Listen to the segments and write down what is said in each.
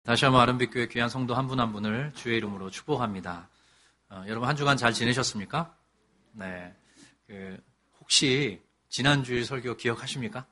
다시 한번 아름빛교회 귀한 성도 한 분 한 분을 주의 이름으로 축복합니다. 여러분 한 주간 잘 지내셨습니까? 네. 혹시 지난주일 설교 기억하십니까?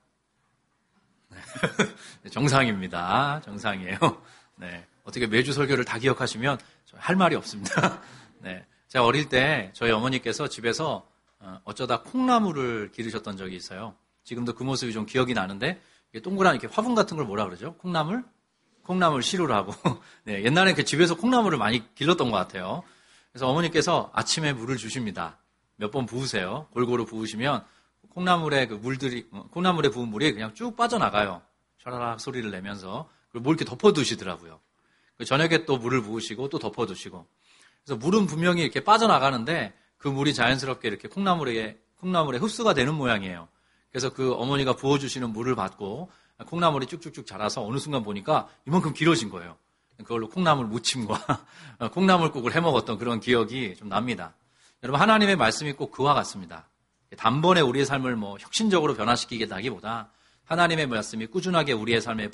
네. 정상입니다. 정상이에요. 네. 어떻게 매주 설교를 다 기억하시면 할 말이 없습니다. 네. 제가 어릴 때 저희 어머니께서 집에서 어쩌다 콩나물을 기르셨던 적이 있어요. 지금도 그 모습이 좀 기억이 나는데 동그란 이렇게 화분 같은 걸 뭐라 그러죠? 콩나물 시루를 하고 네, 옛날에 그 집에서 콩나물을 많이 길렀던 것 같아요. 그래서 어머니께서 아침에 물을 주십니다. 몇 번 부으세요. 골고루 부으시면 콩나물에 부은 물이 그냥 쭉 빠져나가요. 샤라락 소리를 내면서. 그리고 뭘 이렇게 덮어두시더라고요. 저녁에 또 물을 부으시고 또 덮어두시고. 그래서 물은 분명히 이렇게 빠져나가는데 그 물이 자연스럽게 이렇게 콩나물에 흡수가 되는 모양이에요. 그래서 그 어머니가 부어주시는 물을 받고 콩나물이 쭉쭉쭉 자라서 어느 순간 보니까 이만큼 길어진 거예요. 그걸로 콩나물 무침과 콩나물국을 해먹었던 그런 기억이 좀 납니다. 여러분, 하나님의 말씀이 꼭 그와 같습니다. 단번에 우리의 삶을 혁신적으로 변화시키겠다기보다 하나님의 말씀이 꾸준하게 우리의 삶에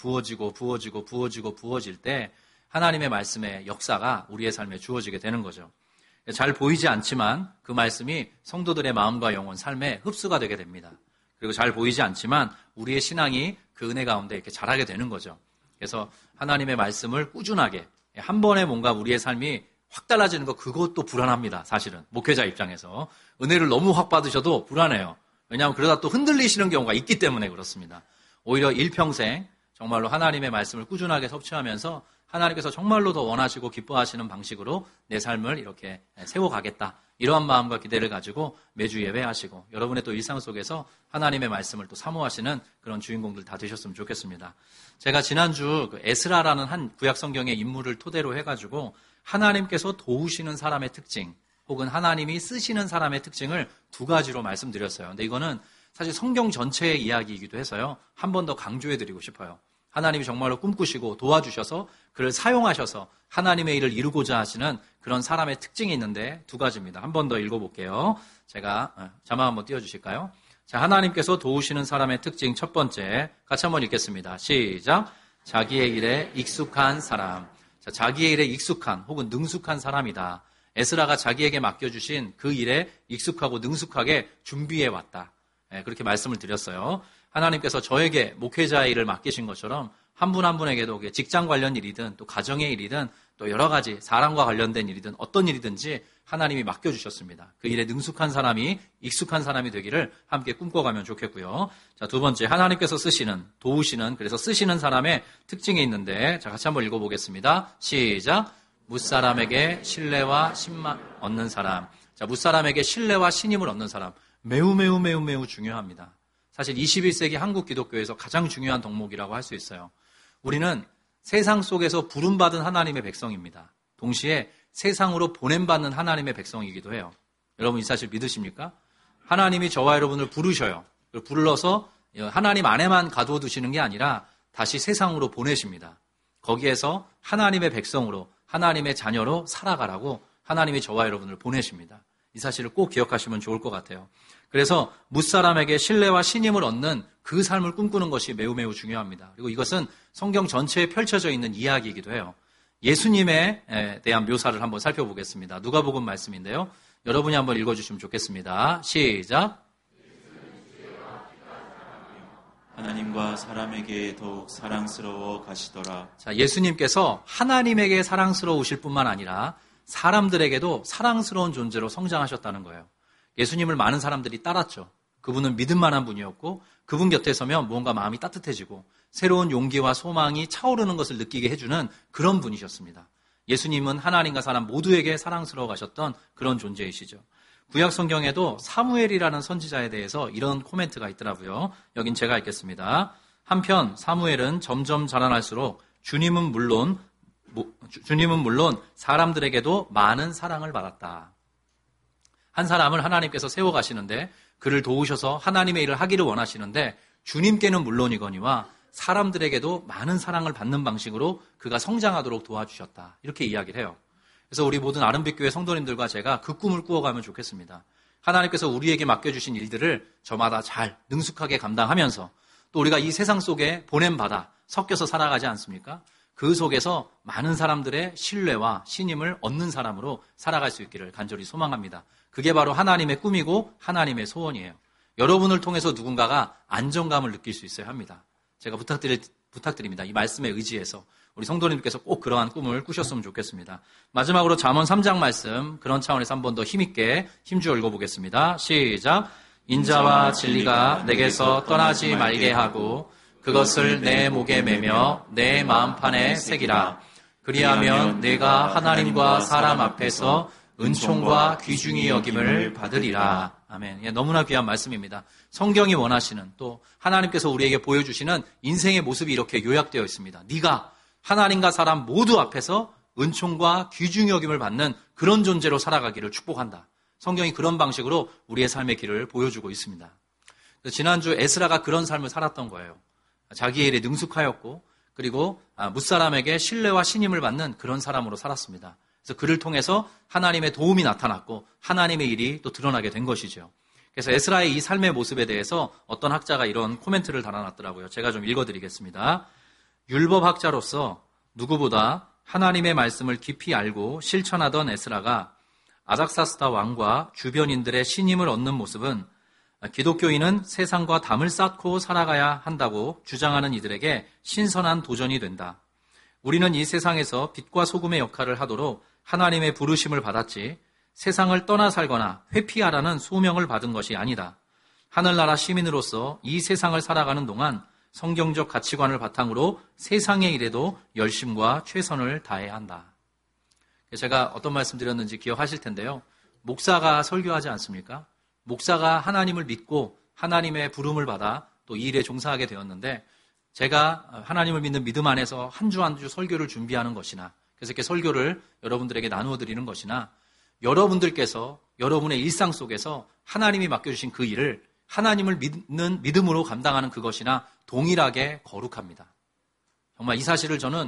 부어질 때 하나님의 말씀의 역사가 우리의 삶에 주어지게 되는 거죠. 잘 보이지 않지만 그 말씀이 성도들의 마음과 영혼, 삶에 흡수가 되게 됩니다. 그리고 잘 보이지 않지만 우리의 신앙이 그 은혜 가운데 이렇게 자라게 되는 거죠. 그래서 하나님의 말씀을 꾸준하게 한 번에 뭔가 우리의 삶이 확 달라지는 거 그것도 불안합니다. 사실은 목회자 입장에서 은혜를 너무 확 받으셔도 불안해요. 왜냐하면 그러다 또 흔들리시는 경우가 있기 때문에 그렇습니다. 오히려 일평생 정말로 하나님의 말씀을 꾸준하게 섭취하면서 하나님께서 정말로 더 원하시고 기뻐하시는 방식으로 내 삶을 이렇게 세워가겠다. 이러한 마음과 기대를 가지고 매주 예배하시고 여러분의 또 일상 속에서 하나님의 말씀을 또 사모하시는 그런 주인공들 다 되셨으면 좋겠습니다. 제가 지난주 에스라라는 한 구약 성경의 인물을 토대로 해가지고 하나님께서 도우시는 사람의 특징 혹은 하나님이 쓰시는 사람의 특징을 두 가지로 말씀드렸어요. 근데 이거는 사실 성경 전체의 이야기이기도 해서요. 한 번 더 강조해드리고 싶어요. 하나님이 정말로 꿈꾸시고 도와주셔서 그를 사용하셔서 하나님의 일을 이루고자 하시는 그런 사람의 특징이 있는데 두 가지입니다. 한 번 더 읽어볼게요. 제가 자막 한번 띄워주실까요? 자, 하나님께서 도우시는 사람의 특징 첫 번째 같이 한번 읽겠습니다. 시작. 자기의 일에 익숙한 사람. 자, 자기의 일에 익숙한 혹은 능숙한 사람이다. 에스라가 자기에게 맡겨주신 그 일에 익숙하고 능숙하게 준비해왔다. 그렇게 말씀을 드렸어요. 하나님께서 저에게 목회자의 일을 맡기신 것처럼 한 분 한 분에게도 직장 관련 일이든 또 가정의 일이든 또 여러 가지 사람과 관련된 일이든 어떤 일이든지 하나님이 맡겨주셨습니다. 그 일에 능숙한 사람이 익숙한 사람이 되기를 함께 꿈꿔가면 좋겠고요. 자, 두 번째 하나님께서 도우시는 그래서 쓰시는 사람의 특징이 있는데 자, 같이 한번 읽어보겠습니다. 시작. 뭇사람에게 신뢰와 신만 얻는 사람. 자, 뭇사람에게 신뢰와 신임을 얻는 사람. 매우 중요합니다. 사실 21세기 한국 기독교에서 가장 중요한 덕목이라고 할 수 있어요. 우리는 세상 속에서 부름받은 하나님의 백성입니다. 동시에 세상으로 보냄받는 하나님의 백성이기도 해요. 여러분 이 사실 믿으십니까? 하나님이 저와 여러분을 부르셔요. 불러서 하나님 안에만 가두어 두시는 게 아니라 다시 세상으로 보내십니다. 거기에서 하나님의 백성으로 하나님의 자녀로 살아가라고 하나님이 저와 여러분을 보내십니다. 이 사실을 꼭 기억하시면 좋을 것 같아요. 그래서 뭇사람에게 신뢰와 신임을 얻는 그 삶을 꿈꾸는 것이 매우 중요합니다. 그리고 이것은 성경 전체에 펼쳐져 있는 이야기이기도 해요. 예수님에 대한 묘사를 한번 살펴보겠습니다. 누가복음 말씀인데요. 여러분이 한번 읽어주시면 좋겠습니다. 시작. 하나님과 사람에게 더욱 사랑스러워 가시더라. 자, 예수님께서 하나님에게 사랑스러우실 뿐만 아니라 사람들에게도 사랑스러운 존재로 성장하셨다는 거예요. 예수님을 많은 사람들이 따랐죠. 그분은 믿을 만한 분이었고 그분 곁에 서면 무언가 마음이 따뜻해지고 새로운 용기와 소망이 차오르는 것을 느끼게 해주는 그런 분이셨습니다. 예수님은 하나님과 사람 모두에게 사랑스러워 가셨던 그런 존재이시죠. 구약 성경에도 사무엘이라는 선지자에 대해서 이런 코멘트가 있더라고요. 여긴 제가 읽겠습니다. 한편 사무엘은 점점 자라날수록 주님은 물론 사람들에게도 많은 사랑을 받았다. 한 사람을 하나님께서 세워가시는데 그를 도우셔서 하나님의 일을 하기를 원하시는데 주님께는 물론이거니와 사람들에게도 많은 사랑을 받는 방식으로 그가 성장하도록 도와주셨다. 이렇게 이야기를 해요. 그래서 우리 모든 아름빛교회 성도님들과 제가 그 꿈을 꾸어가면 좋겠습니다. 하나님께서 우리에게 맡겨주신 일들을 저마다 잘 능숙하게 감당하면서 또 우리가 이 세상 속에 보냄받아 섞여서 살아가지 않습니까? 그 속에서 많은 사람들의 신뢰와 신임을 얻는 사람으로 살아갈 수 있기를 간절히 소망합니다. 그게 바로 하나님의 꿈이고 하나님의 소원이에요. 여러분을 통해서 누군가가 안정감을 느낄 수 있어야 합니다. 제가 부탁드립니다. 이 말씀에 의지해서 우리 성도님께서 꼭 그러한 꿈을 꾸셨으면 좋겠습니다. 마지막으로 잠언 3장 말씀, 그런 차원에서 한 번 더 힘있게 힘주어 읽어보겠습니다. 시작. 인자와 진리가 내게서 떠나지 말게 하고 그것을 내 목에 매며 내 마음판에 새기라. 그리하면 내가 하나님과 사람 앞에서 은총과 귀중히 여김을 받으리라. 아멘. 예, 너무나 귀한 말씀입니다. 성경이 원하시는, 또 하나님께서 우리에게 보여주시는 인생의 모습이 이렇게 요약되어 있습니다. 네가 하나님과 사람 모두 앞에서 은총과 귀중히 여김을 받는 그런 존재로 살아가기를 축복한다. 성경이 그런 방식으로 우리의 삶의 길을 보여주고 있습니다. 지난주 에스라가 그런 삶을 살았던 거예요. 자기의 일에 능숙하였고, 그리고 뭇사람에게 신뢰와 신임을 받는 그런 사람으로 살았습니다. 그래서 그를 통해서 하나님의 도움이 나타났고 하나님의 일이 또 드러나게 된 것이죠. 그래서 에스라의 이 삶의 모습에 대해서 어떤 학자가 이런 코멘트를 달아놨더라고요. 제가 좀 읽어드리겠습니다. 율법학자로서 누구보다 하나님의 말씀을 깊이 알고 실천하던 에스라가 아닥사스다 왕과 주변인들의 신임을 얻는 모습은 기독교인은 세상과 담을 쌓고 살아가야 한다고 주장하는 이들에게 신선한 도전이 된다. 우리는 이 세상에서 빛과 소금의 역할을 하도록 하나님의 부르심을 받았지 세상을 떠나 살거나 회피하라는 소명을 받은 것이 아니다. 하늘나라 시민으로서 이 세상을 살아가는 동안 성경적 가치관을 바탕으로 세상의 일에도 열심과 최선을 다해야 한다. 제가 어떤 말씀 드렸는지 기억하실 텐데요. 목사가 설교하지 않습니까? 목사가 하나님을 믿고 하나님의 부름을 받아 또 이 일에 종사하게 되었는데, 제가 하나님을 믿는 믿음 안에서 한 주 한 주 설교를 준비하는 것이나, 그래서 이렇게 설교를 여러분들에게 나누어 드리는 것이나, 여러분들께서 여러분의 일상 속에서 하나님이 맡겨주신 그 일을 하나님을 믿는 믿음으로 감당하는 그것이나 동일하게 거룩합니다. 정말 이 사실을 저는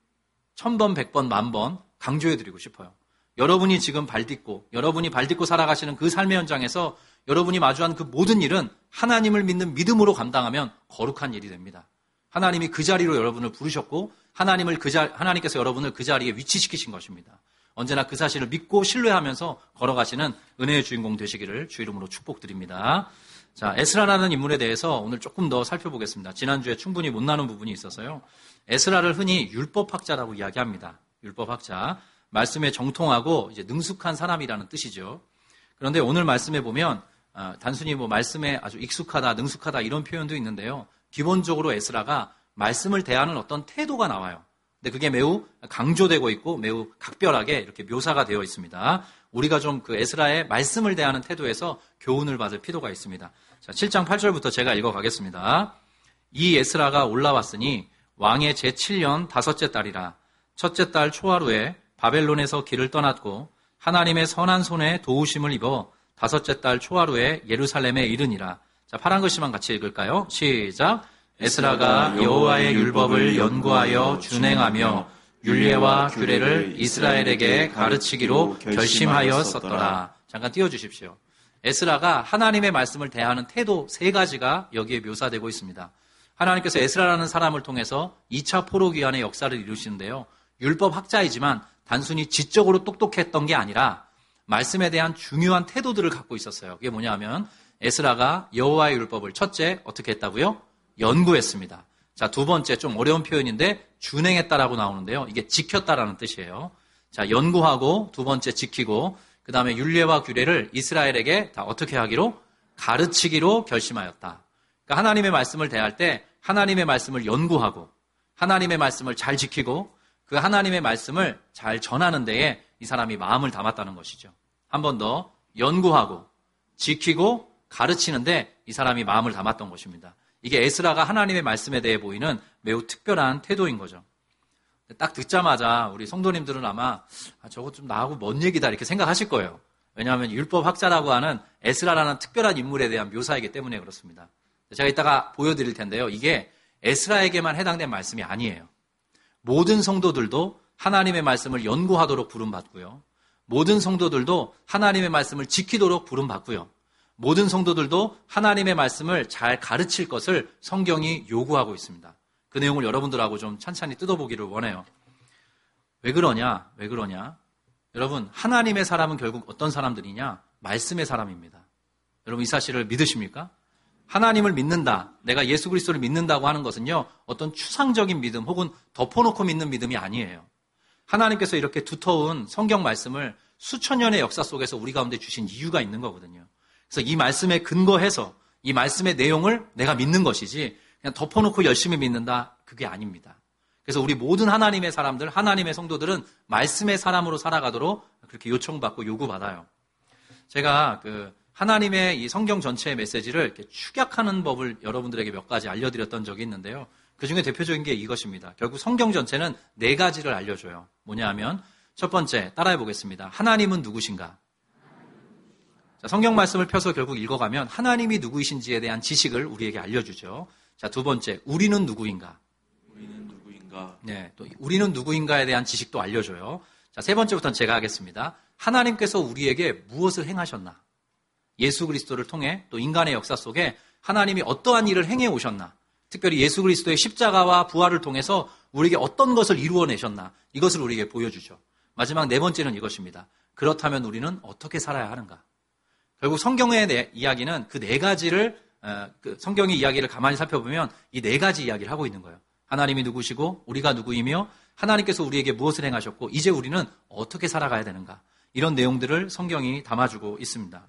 1000번, 100번, 10,000번 강조해드리고 싶어요. 여러분이 지금 여러분이 발딛고 살아가시는 그 삶의 현장에서 여러분이 마주한 그 모든 일은 하나님을 믿는 믿음으로 감당하면 거룩한 일이 됩니다. 하나님이 그 자리로 여러분을 부르셨고 하나님께서 여러분을 그 자리에 위치시키신 것입니다. 언제나 그 사실을 믿고 신뢰하면서 걸어가시는 은혜의 주인공 되시기를 주 이름으로 축복드립니다. 자, 에스라라는 인물에 대해서 오늘 조금 더 살펴보겠습니다. 지난주에 충분히 못 나눈 부분이 있어서요. 에스라를 흔히 율법학자라고 이야기합니다. 율법학자. 말씀에 정통하고 이제 능숙한 사람이라는 뜻이죠. 그런데 오늘 말씀에 보면 단순히 말씀에 아주 익숙하다, 능숙하다 이런 표현도 있는데요. 기본적으로 에스라가 말씀을 대하는 어떤 태도가 나와요. 근데 그게 매우 강조되고 있고 매우 각별하게 이렇게 묘사가 되어 있습니다. 우리가 좀 그 에스라의 말씀을 대하는 태도에서 교훈을 받을 필요가 있습니다. 자, 7장 8절부터 제가 읽어가겠습니다. 이 에스라가 올라왔으니 왕의 제7년 5째 달이라. 첫째 달 초하루에 바벨론에서 길을 떠났고 하나님의 선한 손에 도우심을 입어 5째 달 초하루에 예루살렘에 이르니라. 자, 파란 글씨만 같이 읽을까요? 시작. 에스라가 여호와의 율법을 연구하여 준행하며 율례와 규례를 이스라엘에게 가르치기로 결심하였었더라. 잠깐 띄워주십시오. 에스라가 하나님의 말씀을 대하는 태도 3가지가 여기에 묘사되고 있습니다. 하나님께서 에스라라는 사람을 통해서 2차 포로기환의 역사를 이루시는데요. 율법학자이지만 단순히 지적으로 똑똑했던 게 아니라 말씀에 대한 중요한 태도들을 갖고 있었어요. 그게 뭐냐면 에스라가 여호와의 율법을 첫째 어떻게 했다고요? 연구했습니다. 자, 두 번째 좀 어려운 표현인데 준행했다라고 나오는데요. 이게 지켰다라는 뜻이에요. 자, 연구하고 두 번째 지키고 그 다음에 율례와 규례를 이스라엘에게 다 어떻게 하기로? 가르치기로 결심하였다. 그러니까 하나님의 말씀을 대할 때 하나님의 말씀을 연구하고 하나님의 말씀을 잘 지키고 그 하나님의 말씀을 잘 전하는 데에 이 사람이 마음을 담았다는 것이죠. 한 번 더 연구하고 지키고 가르치는데 이 사람이 마음을 담았던 것입니다. 이게 에스라가 하나님의 말씀에 대해 보이는 매우 특별한 태도인 거죠. 딱 듣자마자 우리 성도님들은 아마 저거 좀 나하고 먼 얘기다 이렇게 생각하실 거예요. 왜냐하면 율법학자라고 하는 에스라라는 특별한 인물에 대한 묘사이기 때문에 그렇습니다. 제가 이따가 보여드릴 텐데요. 이게 에스라에게만 해당된 말씀이 아니에요. 모든 성도들도 하나님의 말씀을 연구하도록 부름받고요. 모든 성도들도 하나님의 말씀을 지키도록 부름받고요. 모든 성도들도 하나님의 말씀을 잘 가르칠 것을 성경이 요구하고 있습니다. 그 내용을 여러분들하고 좀 찬찬히 뜯어보기를 원해요. 왜 그러냐? 여러분, 하나님의 사람은 결국 어떤 사람들이냐? 말씀의 사람입니다. 여러분, 이 사실을 믿으십니까? 하나님을 믿는다, 내가 예수 그리스도를 믿는다고 하는 것은요, 어떤 추상적인 믿음 혹은 덮어놓고 믿는 믿음이 아니에요. 하나님께서 이렇게 두터운 성경 말씀을 수천 년의 역사 속에서 우리 가운데 주신 이유가 있는 거거든요. 그래서 이 말씀에 근거해서 이 말씀의 내용을 내가 믿는 것이지 그냥 덮어놓고 열심히 믿는다, 그게 아닙니다. 그래서 우리 모든 하나님의 사람들, 하나님의 성도들은 말씀의 사람으로 살아가도록 그렇게 요청받고 요구받아요. 제가 하나님의 이 성경 전체의 메시지를 이렇게 축약하는 법을 여러분들에게 몇 가지 알려드렸던 적이 있는데요. 그 중에 대표적인 게 이것입니다. 결국 성경 전체는 4가지를 알려줘요. 뭐냐 하면 첫 번째, 따라해 보겠습니다. 하나님은 누구신가? 자, 성경 말씀을 펴서 결국 읽어가면 하나님이 누구이신지에 대한 지식을 우리에게 알려주죠. 자, 두 번째, 우리는 누구인가? 네, 또 우리는 누구인가에 대한 지식도 알려줘요. 자, 세 번째부터는 제가 하겠습니다. 하나님께서 우리에게 무엇을 행하셨나? 예수 그리스도를 통해 또 인간의 역사 속에 하나님이 어떠한 일을 행해 오셨나? 특별히 예수 그리스도의 십자가와 부활을 통해서 우리에게 어떤 것을 이루어내셨나? 이것을 우리에게 보여주죠. 마지막 4번째는 이것입니다. 그렇다면 우리는 어떻게 살아야 하는가? 결국 성경의 이야기는 그 4가지를 성경의 이야기를 가만히 살펴보면 이 4가지 이야기를 하고 있는 거예요. 하나님이 누구시고 우리가 누구이며 하나님께서 우리에게 무엇을 행하셨고 이제 우리는 어떻게 살아가야 되는가? 이런 내용들을 성경이 담아주고 있습니다.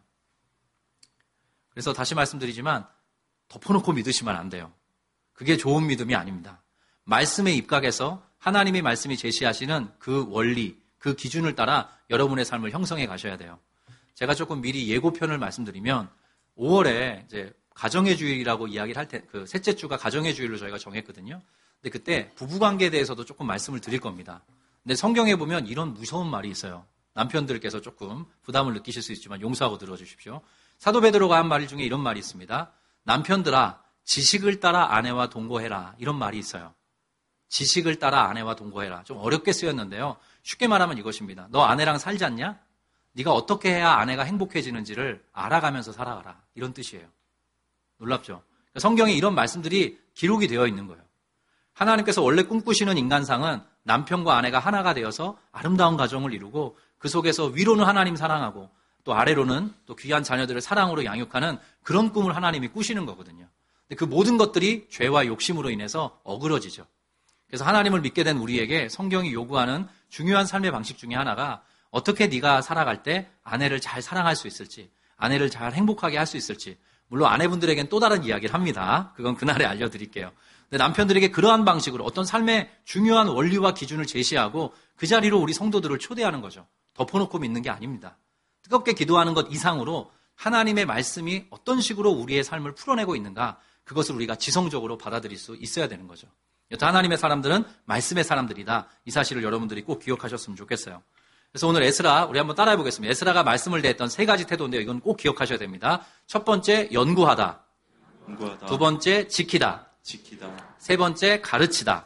그래서 다시 말씀드리지만 덮어놓고 믿으시면 안 돼요. 그게 좋은 믿음이 아닙니다. 말씀에 입각해서 하나님의 말씀이 제시하시는 그 원리, 그 기준을 따라 여러분의 삶을 형성해 가셔야 돼요. 제가 조금 미리 예고편을 말씀드리면 5월에 이제 가정의 주일이라고 이야기를 할 때 그 셋째 주가 가정의 주일로 저희가 정했거든요. 근데 그때 부부관계에 대해서도 조금 말씀을 드릴 겁니다. 근데 성경에 보면 이런 무서운 말이 있어요. 남편들께서 조금 부담을 느끼실 수 있지만 용서하고 들어주십시오. 사도 베드로가 한 말 중에 이런 말이 있습니다. 남편들아, 지식을 따라 아내와 동거해라. 이런 말이 있어요. 지식을 따라 아내와 동거해라. 좀 어렵게 쓰였는데요. 쉽게 말하면 이것입니다. 너 아내랑 살지 않냐? 네가 어떻게 해야 아내가 행복해지는지를 알아가면서 살아가라. 이런 뜻이에요. 놀랍죠? 성경에 이런 말씀들이 기록이 되어 있는 거예요. 하나님께서 원래 꿈꾸시는 인간상은 남편과 아내가 하나가 되어서 아름다운 가정을 이루고 그 속에서 위로는 하나님 사랑하고 또 아래로는 또 귀한 자녀들을 사랑으로 양육하는 그런 꿈을 하나님이 꾸시는 거거든요. 근데 그 모든 것들이 죄와 욕심으로 인해서 어그러지죠. 그래서 하나님을 믿게 된 우리에게 성경이 요구하는 중요한 삶의 방식 중에 하나가 어떻게 네가 살아갈 때 아내를 잘 사랑할 수 있을지, 아내를 잘 행복하게 할 수 있을지, 물론 아내분들에겐 또 다른 이야기를 합니다. 그건 그날에 알려드릴게요. 근데 남편들에게 그러한 방식으로 어떤 삶의 중요한 원리와 기준을 제시하고 그 자리로 우리 성도들을 초대하는 거죠. 덮어놓고 믿는 게 아닙니다. 뜨겁게 기도하는 것 이상으로 하나님의 말씀이 어떤 식으로 우리의 삶을 풀어내고 있는가, 그것을 우리가 지성적으로 받아들일 수 있어야 되는 거죠. 여튼 하나님의 사람들은 말씀의 사람들이다. 이 사실을 여러분들이 꼭 기억하셨으면 좋겠어요. 그래서 오늘 에스라, 우리 한번 따라해 보겠습니다. 에스라가 말씀을 대했던 3가지 태도인데요. 이건 꼭 기억하셔야 됩니다. 첫 번째, 연구하다. 두 번째, 지키다. 세 번째, 가르치다.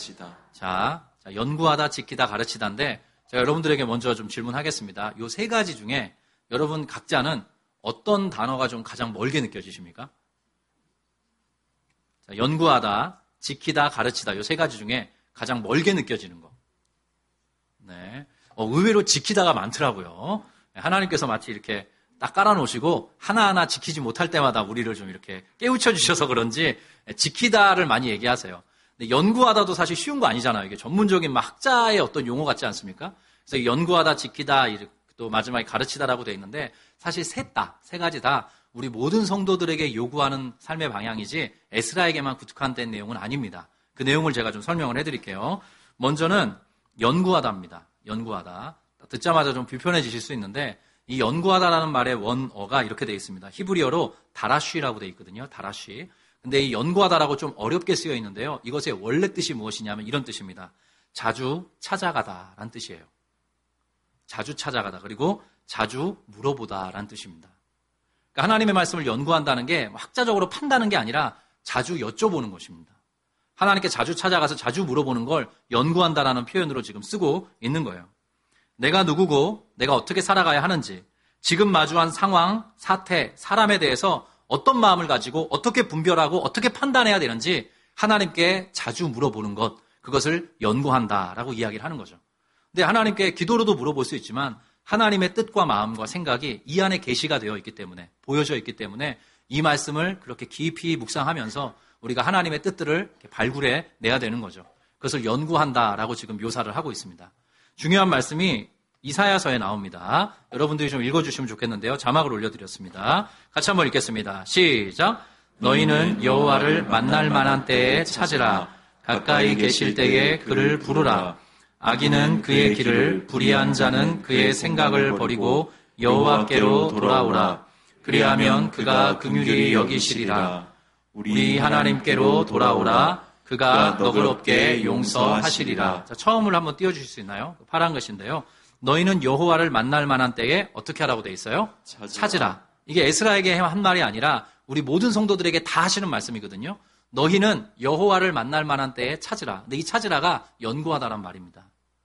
자, 연구하다, 지키다, 가르치다인데 제가 여러분들에게 먼저 좀 질문하겠습니다. 이 3가지 중에 여러분 각자는 어떤 단어가 좀 가장 멀게 느껴지십니까? 자, 연구하다, 지키다, 가르치다. 이 3가지 중에 가장 멀게 느껴지는 거. 네. 의외로 지키다가 많더라고요. 하나님께서 마치 이렇게 딱 깔아놓으시고 하나하나 지키지 못할 때마다 우리를 좀 이렇게 깨우쳐 주셔서 그런지 지키다를 많이 얘기하세요. 근데 연구하다도 사실 쉬운 거 아니잖아요. 이게 전문적인 학자의 어떤 용어 같지 않습니까? 그래서 연구하다, 지키다, 또 마지막에 가르치다라고 되어 있는데 사실 3가지 다 우리 모든 성도들에게 요구하는 삶의 방향이지 에스라에게만 구특화된 내용은 아닙니다. 그 내용을 제가 좀 설명을 해드릴게요. 먼저는 연구하다입니다. 연구하다. 듣자마자 좀 불편해지실 수 있는데 이 연구하다라는 말의 원어가 이렇게 되어 있습니다. 히브리어로 다라쉬라고 되어 있거든요. 다라쉬. 근데 이 연구하다라고 좀 어렵게 쓰여 있는데요. 이것의 원래 뜻이 무엇이냐면 이런 뜻입니다. 자주 찾아가다라는 뜻이에요. 자주 찾아가다. 그리고 자주 물어보다라는 뜻입니다. 그러니까 하나님의 말씀을 연구한다는 게 학자적으로 판다는 게 아니라 자주 여쭤보는 것입니다. 하나님께 자주 찾아가서 자주 물어보는 걸 연구한다라는 표현으로 지금 쓰고 있는 거예요. 내가 누구고 내가 어떻게 살아가야 하는지, 지금 마주한 상황, 사태, 사람에 대해서 어떤 마음을 가지고 어떻게 분별하고 어떻게 판단해야 되는지 하나님께 자주 물어보는 것, 그것을 연구한다라고 이야기를 하는 거죠. 근데 하나님께 기도로도 물어볼 수 있지만 하나님의 뜻과 마음과 생각이 이 안에 계시가 되어 있기 때문에, 보여져 있기 때문에 이 말씀을 그렇게 깊이 묵상하면서 우리가 하나님의 뜻들을 발굴해 내야 되는 거죠. 그것을 연구한다라고 지금 묘사를 하고 있습니다. 중요한 말씀이 이사야서에 나옵니다. 여러분들이 좀 읽어주시면 좋겠는데요. 자막을 올려드렸습니다. 같이 한번 읽겠습니다. 시작. 너희는 여호와를 만날 만한 때에 찾으라. 가까이 계실 때에 그를 부르라. 악인은 그의 길을, 불의한 자는 그의 생각을 버리고 여호와께로 돌아오라. 그리하면 그가 긍휼히 여기시리라. 우리 하나님께로 돌아오라. 그가 너그럽게 용서하시리라. 자, 처음을 한번 띄워주실 수 있나요? 파란 것인데요. 너희는 여호와를 만날 만한 때에 어떻게 하라고 돼 있어요? 찾으라. 이게 에스라에게 한 말이 아니라 우리 모든 성도들에게 다 하시는 말씀이거든요. 너희는 여호와를 만날 만한 때에 찾으라. 근데 이 찾으라가 연구하다란 말입니다.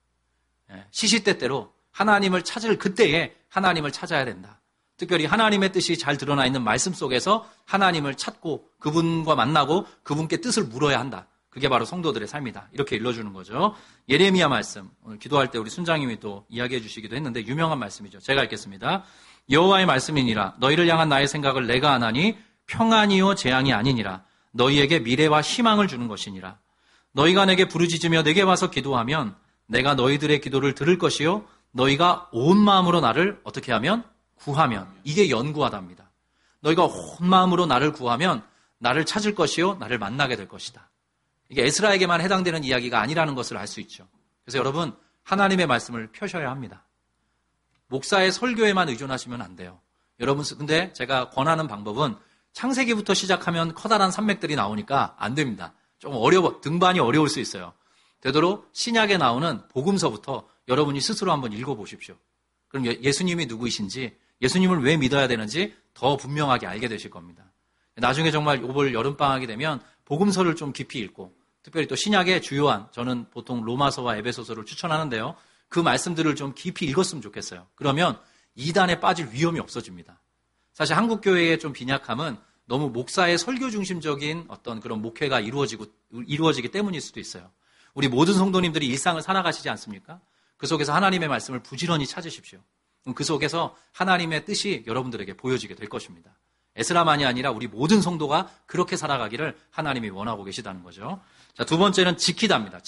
시시때때로 하나님을 찾을 그때에 하나님을 찾아야 된다. 특별히 하나님의 뜻이 잘 드러나 있는 말씀 속에서 하나님을 찾고 그분과 만나고 그분께 뜻을 물어야 한다. 그게 바로 성도들의 삶이다. 이렇게 일러주는 거죠. 예레미야 말씀, 오늘 기도할 때 우리 순장님이 또 이야기해 주시기도 했는데 유명한 말씀이죠. 제가 읽겠습니다. 여호와의 말씀이니라. 너희를 향한 나의 생각을 내가 아나니 평안이요 재앙이 아니니라. 너희에게 미래와 희망을 주는 것이니라. 너희가 내게 부르짖으며 내게 와서 기도하면 내가 너희들의 기도를 들을 것이요 너희가 온 마음으로 나를 어떻게 하면? 구하면. 이게 연구하답니다. 너희가 온 마음으로 나를 구하면 나를 찾을 것이요 나를 만나게 될 것이다. 이게 에스라에게만 해당되는 이야기가 아니라는 것을 알 수 있죠. 그래서 여러분 하나님의 말씀을 펴셔야 합니다. 목사의 설교에만 의존하시면 안 돼요. 여러분 근데 제가 권하는 방법은 창세기부터 시작하면 커다란 산맥들이 나오니까 안 됩니다. 좀 어려워, 등반이 어려울 수 있어요. 되도록 신약에 나오는 복음서부터 여러분이 스스로 한번 읽어보십시오. 그럼 예수님이 누구이신지, 예수님을 왜 믿어야 되는지 더 분명하게 알게 되실 겁니다. 나중에 정말 올 여름방학이 되면 복음서를 좀 깊이 읽고, 특별히 또 신약의 주요한, 저는 보통 로마서와 에베소서를 추천하는데요. 그 말씀들을 좀 깊이 읽었으면 좋겠어요. 그러면 이단에 빠질 위험이 없어집니다. 사실 한국교회의 좀 빈약함은 너무 목사의 설교 중심적인 어떤 그런 목회가 이루어지기 때문일 수도 있어요. 우리 모든 성도님들이 일상을 살아가시지 않습니까? 그 속에서 하나님의 말씀을 부지런히 찾으십시오. 그 속에서 하나님의 뜻이 여러분들에게 보여지게 될 것입니다. 에스라만이 아니라 우리 모든 성도가 그렇게 살아가기를 하나님이 원하고 계시다는 거죠. 자, 두 번째는 지키다입니다.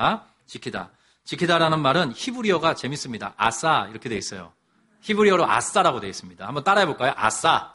지키다라는 말은 히브리어가 재밌습니다. 아싸 이렇게 돼 있어요. 히브리어로 아싸라고 돼 있습니다. 한번 따라해 볼까요? 아싸.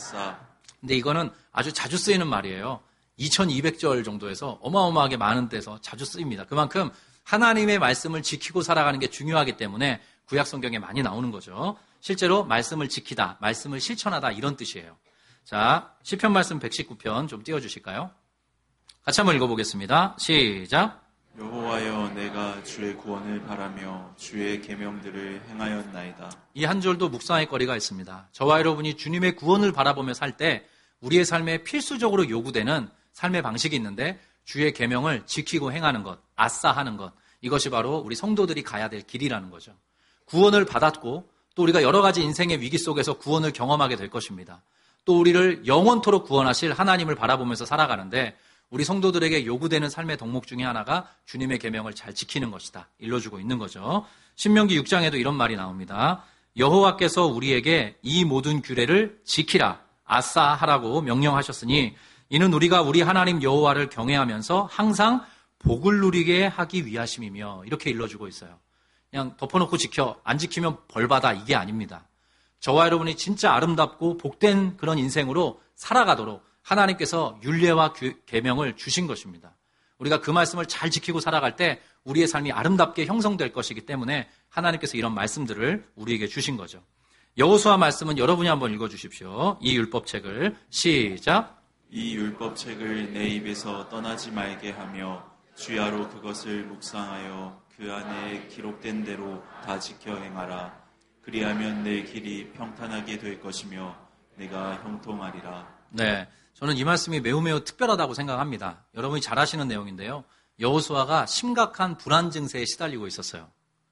근데 이거는 아주 자주 쓰이는 말이에요. 2200절 정도에서 어마어마하게 많은 데서 자주 쓰입니다. 그만큼 하나님의 말씀을 지키고 살아가는 게 중요하기 때문에 구약 성경에 많이 나오는 거죠. 실제로 말씀을 지키다, 말씀을 실천하다 이런 뜻이에요. 자, 시편 말씀 119편 좀 띄워주실까요? 같이 한번 읽어보겠습니다. 시작. 여호와여 내가 주의 구원을 바라며 주의 계명들을 행하였나이다. 이 한 절도 묵상할 거리가 있습니다. 저와 여러분이 주님의 구원을 바라보며 살 때 우리의 삶에 필수적으로 요구되는 삶의 방식이 있는데 주의 계명을 지키고 행하는 것, 아싸하는 것, 이것이 바로 우리 성도들이 가야 될 길이라는 거죠. 구원을 받았고 또 우리가 여러 가지 인생의 위기 속에서 구원을 경험하게 될 것입니다. 또 우리를 영원토록 구원하실 하나님을 바라보면서 살아가는데 우리 성도들에게 요구되는 삶의 덕목 중에 하나가 주님의 계명을 잘 지키는 것이다. 일러주고 있는 거죠. 신명기 6장에도 이런 말이 나옵니다. 여호와께서 우리에게 이 모든 규례를 지키라, 아싸하라고 명령하셨으니 이는 우리가 우리 하나님 여호와를 경외하면서 항상 복을 누리게 하기 위하심이며 이렇게 일러주고 있어요. 그냥 덮어놓고 지켜, 안 지키면 벌받아 이게 아닙니다. 저와 여러분이 진짜 아름답고 복된 그런 인생으로 살아가도록 하나님께서 율례와 계명을 주신 것입니다. 우리가 그 말씀을 잘 지키고 살아갈 때 우리의 삶이 아름답게 형성될 것이기 때문에 하나님께서 이런 말씀들을 우리에게 주신 거죠. 여호수아 말씀은 여러분이 한번 읽어주십시오. 이 율법책을 시작. 이 율법책을 내 입에서 떠나지 말게 하며 주야로 그것을 묵상하여 그 안에 기록된 대로 다 지켜 행하라. 그리하면 내 길이 평탄하게 될 것이며 내가 형통하리라. 네, 저는 이 말씀이 매우 특별하다고 생각합니다. 여러분이 잘 아시는 내용인데요. 여호수아가 심각한 불안 증세에 시달리고 있었어요.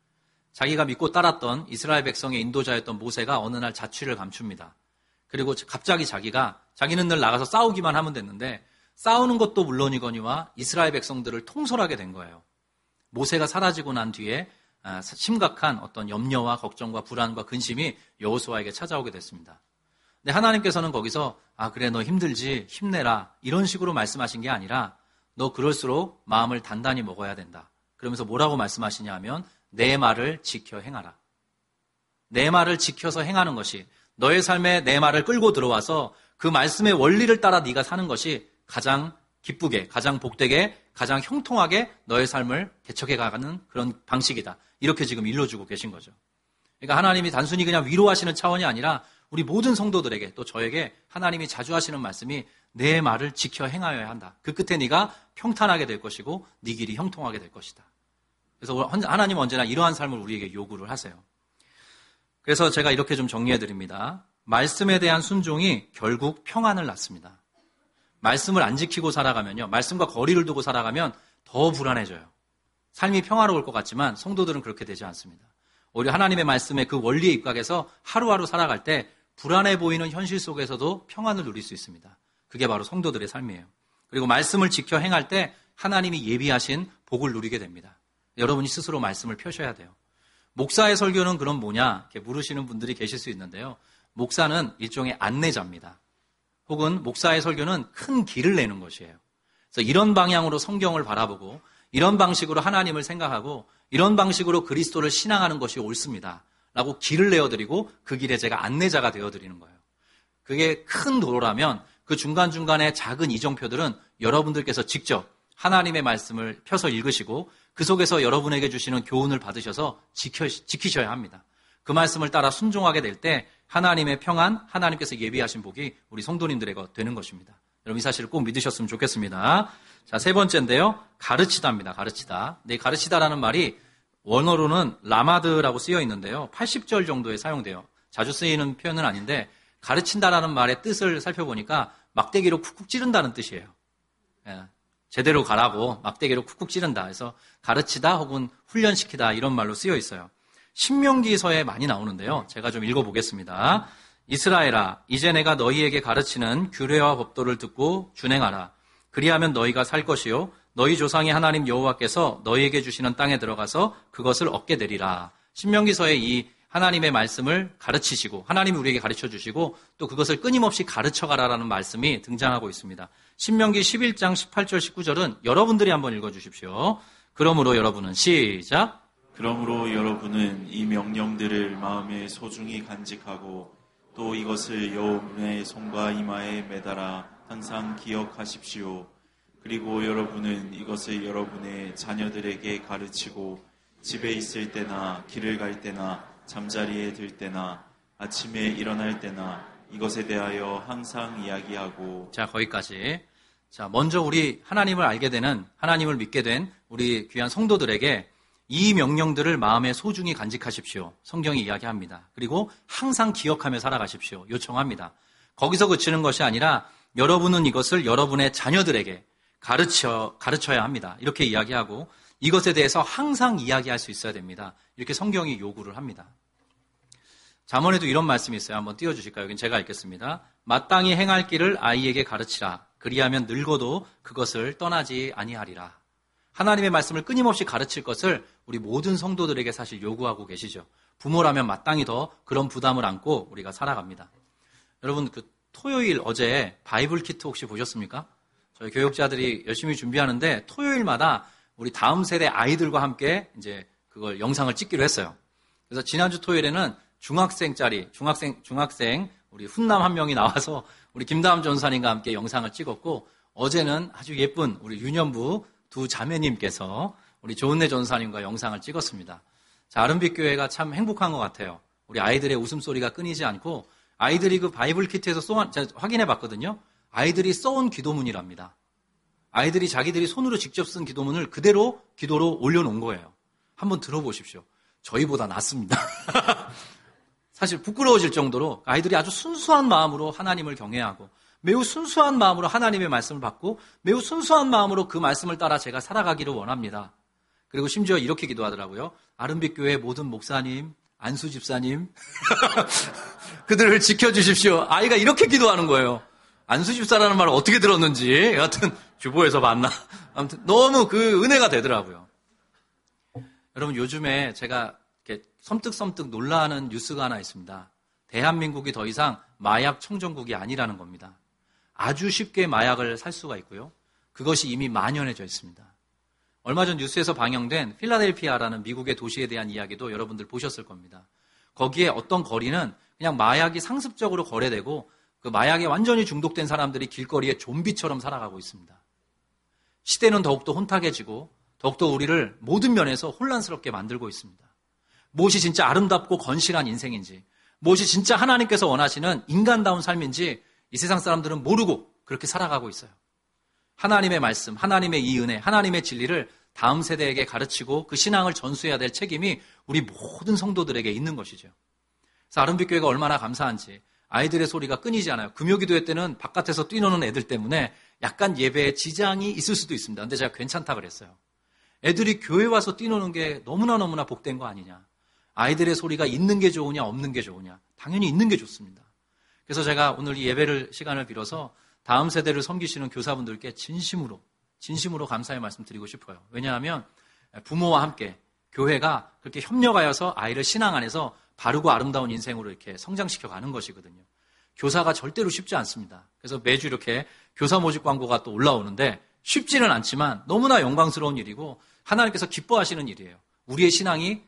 자기가 믿고 따랐던 이스라엘 백성의 인도자였던 모세가 어느 날 자취를 감춥니다. 그리고 갑자기 자기는 늘 나가서 싸우기만 하면 됐는데 싸우는 것도 물론이거니와 이스라엘 백성들을 통솔하게 된 거예요. 모세가 사라지고 난 뒤에 심각한 어떤 염려와 걱정과 불안과 근심이 여호수아에게 찾아오게 됐습니다. 근데 하나님께서는 거기서 그래 너 힘들지 힘내라 이런 식으로 말씀하신 게 아니라 너 그럴수록 마음을 단단히 먹어야 된다. 그러면서 뭐라고 말씀하시냐 하면 내 말을 지켜 행하라. 내 말을 지켜서 행하는 것이 너의 삶에 내 말을 끌고 들어와서 그 말씀의 원리를 따라 네가 사는 것이 가장 기쁘게, 가장 복되게, 가장 형통하게 너의 삶을 개척해가는 그런 방식이다. 이렇게 지금 일러주고 계신 거죠. 그러니까 하나님이 단순히 그냥 위로하시는 차원이 아니라 우리 모든 성도들에게 또 저에게 하나님이 자주 하시는 말씀이 내 말을 지켜 행하여야 한다. 그 끝에 네가 평탄하게 될 것이고 네 길이 형통하게 될 것이다. 그래서 하나님은 언제나 이러한 삶을 우리에게 요구를 하세요. 그래서 제가 이렇게 좀 정리해 드립니다. 말씀에 대한 순종이 결국 평안을 낳습니다. 말씀을 안 지키고 살아가면요. 말씀과 거리를 두고 살아가면 더 불안해져요. 삶이 평화로울 것 같지만 성도들은 그렇게 되지 않습니다. 오히려 하나님의 말씀에 그 원리에 입각해서 하루하루 살아갈 때 불안해 보이는 현실 속에서도 평안을 누릴 수 있습니다. 그게 바로 성도들의 삶이에요. 그리고 말씀을 지켜 행할 때 하나님이 예비하신 복을 누리게 됩니다. 여러분이 스스로 말씀을 펴셔야 돼요. 목사의 설교는 그럼 뭐냐? 이렇게 물으시는 분들이 계실 수 있는데요. 목사는 일종의 안내자입니다. 혹은 목사의 설교는 큰 길을 내는 것이에요. 그래서 이런 방향으로 성경을 바라보고 이런 방식으로 하나님을 생각하고 이런 방식으로 그리스도를 신앙하는 것이 옳습니다. 라고 길을 내어드리고 그 길에 제가 안내자가 되어드리는 거예요. 그게 큰 도로라면 그 중간중간에 작은 이정표들은 여러분들께서 직접 하나님의 말씀을 펴서 읽으시고 그 속에서 여러분에게 주시는 교훈을 받으셔서 지키셔야 합니다. 그 말씀을 따라 순종하게 될 때 하나님의 평안, 하나님께서 예비하신 복이 우리 성도님들에게 되는 것입니다. 여러분 이 사실을 꼭 믿으셨으면 좋겠습니다. 자, 세 번째인데요. 가르치다입니다. 가르치다. 네, 가르치다라는 말이 원어로는 라마드라고 쓰여 있는데요. 80절 정도에 사용돼요. 자주 쓰이는 표현은 아닌데 가르친다라는 말의 뜻을 살펴보니까 막대기로 쿡쿡 찌른다는 뜻이에요. 예, 제대로 가라고 막대기로 쿡쿡 찌른다. 그래서 가르치다 혹은 훈련시키다 이런 말로 쓰여 있어요. 신명기서에 많이 나오는데요. 제가 좀 읽어보겠습니다. 이스라엘아, 이제 내가 너희에게 가르치는 규례와 법도를 듣고 준행하라. 그리하면 너희가 살 것이요 너희 조상의 하나님 여호와께서 너희에게 주시는 땅에 들어가서 그것을 얻게 되리라. 신명기서에 이 하나님의 말씀을 가르치시고 하나님이 우리에게 가르쳐주시고 또 그것을 끊임없이 가르쳐가라라는 말씀이 등장하고 있습니다. 신명기 11장 18절 19절은 여러분들이 한번 읽어주십시오. 그러므로 여러분은 시작. 그러므로 여러분은 이 명령들을 마음에 소중히 간직하고 또 이것을 여호와의 손과 이마에 매달아 항상 기억하십시오. 그리고 여러분은 이것을 여러분의 자녀들에게 가르치고 집에 있을 때나 길을 갈 때나 잠자리에 들 때나 아침에 일어날 때나 이것에 대하여 항상 이야기하고. 자, 거기까지. 자, 먼저 우리 하나님을 알게 되는, 하나님을 믿게 된 우리 귀한 성도들에게 이 명령들을 마음에 소중히 간직하십시오. 성경이 이야기합니다. 그리고 항상 기억하며 살아가십시오. 요청합니다. 거기서 그치는 것이 아니라 여러분은 이것을 여러분의 자녀들에게 가르쳐야 합니다. 이렇게 이야기하고 이것에 대해서 항상 이야기할 수 있어야 됩니다. 이렇게 성경이 요구를 합니다. 잠언에도 이런 말씀이 있어요. 한번 띄워주실까요? 여긴 제가 읽겠습니다. 마땅히 행할 길을 아이에게 가르치라. 그리하면 늙어도 그것을 떠나지 아니하리라. 하나님의 말씀을 끊임없이 가르칠 것을 우리 모든 성도들에게 사실 요구하고 계시죠. 부모라면 마땅히 더 그런 부담을 안고 우리가 살아갑니다. 여러분 그 토요일 어제 바이블 키트 혹시 보셨습니까? 저희 교육자들이 열심히 준비하는데 토요일마다 우리 다음 세대 아이들과 함께 이제 그걸 영상을 찍기로 했어요. 그래서 지난주 토요일에는 중학생 우리 훈남 한 명이 나와서 우리 김다음 전사님과 함께 영상을 찍었고 어제는 아주 예쁜 우리 유년부 두 자매님께서 우리 조은혜 전사님과 영상을 찍었습니다. 자, 아름빛 교회가 참 행복한 것 같아요. 우리 아이들의 웃음소리가 끊이지 않고 아이들이 그 바이블 키트에서 제가 확인해 봤거든요. 아이들이 써온 기도문이랍니다. 아이들이 자기들이 손으로 직접 쓴 기도문을 그대로 기도로 올려놓은 거예요. 한번 들어보십시오. 저희보다 낫습니다. 사실 부끄러워질 정도로 아이들이 아주 순수한 마음으로 하나님을 경외하고 매우 순수한 마음으로 하나님의 말씀을 받고 매우 순수한 마음으로 그 말씀을 따라 제가 살아가기를 원합니다. 그리고 심지어 이렇게 기도하더라고요. 아름빛 교회 모든 목사님, 안수 집사님 그들을 지켜주십시오. 아이가 이렇게 기도하는 거예요. 안수집사라는 말을 어떻게 들었는지 여하튼 주보에서 봤나 아무튼 너무 그 은혜가 되더라고요. 여러분 요즘에 제가 이렇게 섬뜩섬뜩 놀라는 뉴스가 하나 있습니다. 대한민국이 더 이상 마약 청정국이 아니라는 겁니다. 아주 쉽게 마약을 살 수가 있고요. 그것이 이미 만연해져 있습니다. 얼마 전 뉴스에서 방영된 필라델피아라는 미국의 도시에 대한 이야기도 여러분들 보셨을 겁니다. 거기에 어떤 거리는 그냥 마약이 상습적으로 거래되고 그 마약에 완전히 중독된 사람들이 길거리에 좀비처럼 살아가고 있습니다. 시대는 더욱더 혼탁해지고 더욱더 우리를 모든 면에서 혼란스럽게 만들고 있습니다. 무엇이 진짜 아름답고 건실한 인생인지, 무엇이 진짜 하나님께서 원하시는 인간다운 삶인지 이 세상 사람들은 모르고 그렇게 살아가고 있어요. 하나님의 말씀, 하나님의 이 은혜, 하나님의 진리를 다음 세대에게 가르치고 그 신앙을 전수해야 될 책임이 우리 모든 성도들에게 있는 것이죠. 그래서 아름빛교회가 얼마나 감사한지 아이들의 소리가 끊이지 않아요. 금요기도회 때는 바깥에서 뛰노는 애들 때문에 약간 예배에 지장이 있을 수도 있습니다. 근데 제가 괜찮다 그랬어요. 애들이 교회 와서 뛰노는 게 너무나 복된 거 아니냐. 아이들의 소리가 있는 게 좋으냐 없는 게 좋으냐. 당연히 있는 게 좋습니다. 그래서 제가 오늘 이 시간을 빌어서 다음 세대를 섬기시는 교사분들께 진심으로 감사의 말씀 드리고 싶어요. 왜냐하면 부모와 함께 교회가 그렇게 협력하여서 아이를 신앙 안에서 바르고 아름다운 인생으로 이렇게 성장시켜 가는 것이거든요. 교사가 절대로 쉽지 않습니다. 그래서 매주 이렇게 교사 모집 광고가 또 올라오는데 쉽지는 않지만 너무나 영광스러운 일이고 하나님께서 기뻐하시는 일이에요. 우리의 신앙이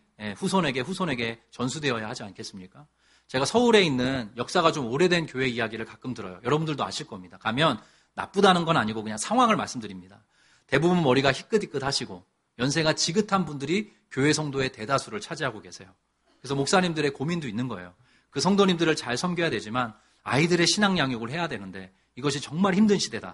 후손에게 전수되어야 하지 않겠습니까? 제가 서울에 있는 역사가 좀 오래된 교회 이야기를 가끔 들어요. 여러분들도 아실 겁니다. 가면 나쁘다는 건 아니고 그냥 상황을 말씀드립니다. 대부분 머리가 희끗희끗하시고 연세가 지긋한 분들이 교회 성도의 대다수를 차지하고 계세요. 그래서 목사님들의 고민도 있는 거예요. 그 성도님들을 잘 섬겨야 되지만 아이들의 신앙 양육을 해야 되는데 이것이 정말 힘든 시대다.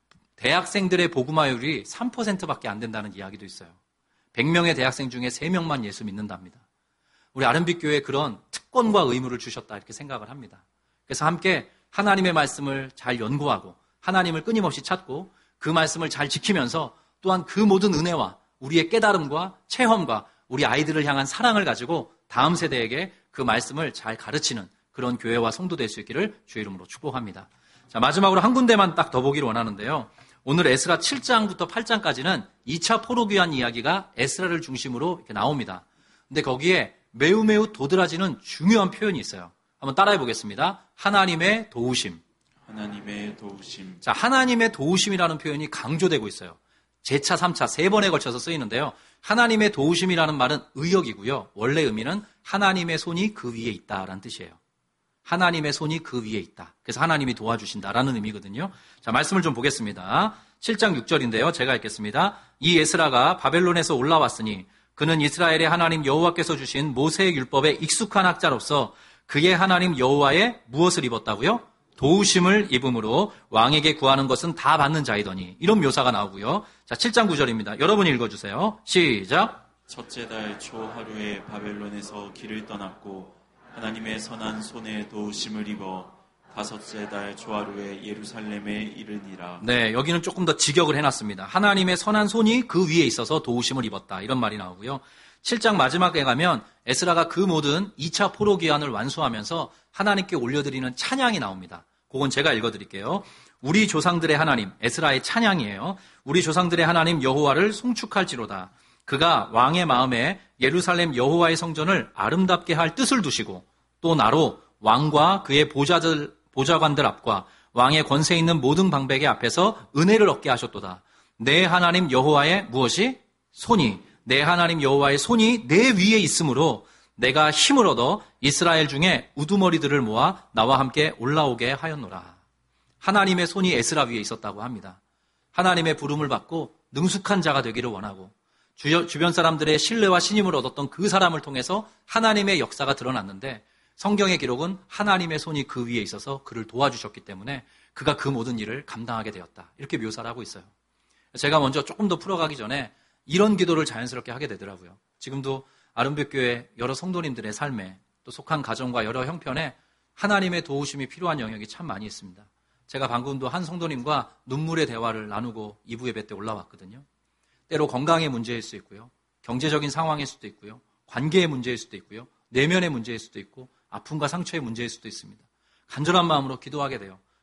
대학생들의 복음화율이 3%밖에 안 된다는 이야기도 있어요. 100명의 대학생 중에 3명만 예수 믿는답니다. 우리 아름빛교회에 그런 특권과 의무를 주셨다 이렇게 생각을 합니다. 그래서 함께 하나님의 말씀을 잘 연구하고 하나님을 끊임없이 찾고 그 말씀을 잘 지키면서 또한 그 모든 은혜와 우리의 깨달음과 체험과 우리 아이들을 향한 사랑을 가지고 다음 세대에게 그 말씀을 잘 가르치는 그런 교회와 성도 될 수 있기를 주의 이름으로 축복합니다. 자, 마지막으로 한 군데만 딱 더 보기를 원하는데요. 오늘 에스라 7장부터 8장까지는 2차 포로귀환 이야기가 에스라를 중심으로 이렇게 나옵니다. 근데 거기에 매우 도드라지는 중요한 표현이 있어요. 한번 따라해 보겠습니다. 하나님의 도우심. 하나님의 도우심. 자, 하나님의 도우심이라는 표현이 강조되고 있어요. 제차, 3차, 3번에 걸쳐서 쓰이는데요. 하나님의 도우심이라는 말은 의역이고요. 원래 의미는 하나님의 손이 그 위에 있다라는 뜻이에요. 하나님의 손이 그 위에 있다. 그래서 하나님이 도와주신다라는 의미거든요. 자, 말씀을 좀 보겠습니다. 7장 6절인데요. 제가 읽겠습니다. 이 에스라가 바벨론에서 올라왔으니 그는 이스라엘의 하나님 여호와께서 주신 모세의 율법에 익숙한 학자로서 그의 하나님 여호와의 무엇을 입었다고요? 도우심을 입음으로 왕에게 구하는 것은 다 받는 자이더니 이런 묘사가 나오고요. 자, 7장 9절입니다. 여러분이 읽어주세요. 시작. 첫째 달 초 하루에 바벨론에서 길을 떠났고 하나님의 선한 손에 도우심을 입어 다섯째 달 초하루에 예루살렘에 이르니라. 네, 여기는 조금 더 직역을 해놨습니다. 하나님의 선한 손이 그 위에 있어서 도우심을 입었다. 이런 말이 나오고요. 7장 마지막에 가면 에스라가 그 모든 2차 포로기한을 완수하면서 하나님께 올려드리는 찬양이 나옵니다. 그건 제가 읽어드릴게요. 우리 조상들의 하나님, 에스라의 찬양이에요. 우리 조상들의 하나님 여호와를 송축할지로다. 그가 왕의 마음에 예루살렘 여호와의 성전을 아름답게 할 뜻을 두시고 또 나로 왕과 그의 보좌관들 앞과 왕의 권세 있는 모든 방백의 앞에서 은혜를 얻게 하셨도다. 내 하나님 여호와의 무엇이? 손이. 내 하나님 여호와의 손이 내 위에 있으므로 내가 힘을 얻어 이스라엘 중에 우두머리들을 모아 나와 함께 올라오게 하였노라. 하나님의 손이 에스라 위에 있었다고 합니다. 하나님의 부름을 받고 능숙한 자가 되기를 원하고 주변 사람들의 신뢰와 신임을 얻었던 그 사람을 통해서 하나님의 역사가 드러났는데 성경의 기록은 하나님의 손이 그 위에 있어서 그를 도와주셨기 때문에 그가 그 모든 일을 감당하게 되었다. 이렇게 묘사를 하고 있어요. 제가 먼저 조금 더 풀어가기 전에 이런 기도를 자연스럽게 하게 되더라고요. 지금도 아름빛교회 여러 성도님들의 삶에 또 속한 가정과 여러 형편에 하나님의 도우심이 필요한 영역이 참 많이 있습니다. 제가 방금도 한 성도님과 눈물의 대화를 나누고 2부 예배 때 올라왔거든요. 때로 건강의 문제일 수 있고요. 경제적인 상황일 수도 있고요. 관계의 문제일 수도 있고요. 내면의 문제일 수도 있고 아픔과 상처의 문제일 수도 있습니다. 간절한 마음으로 기도하게 돼요.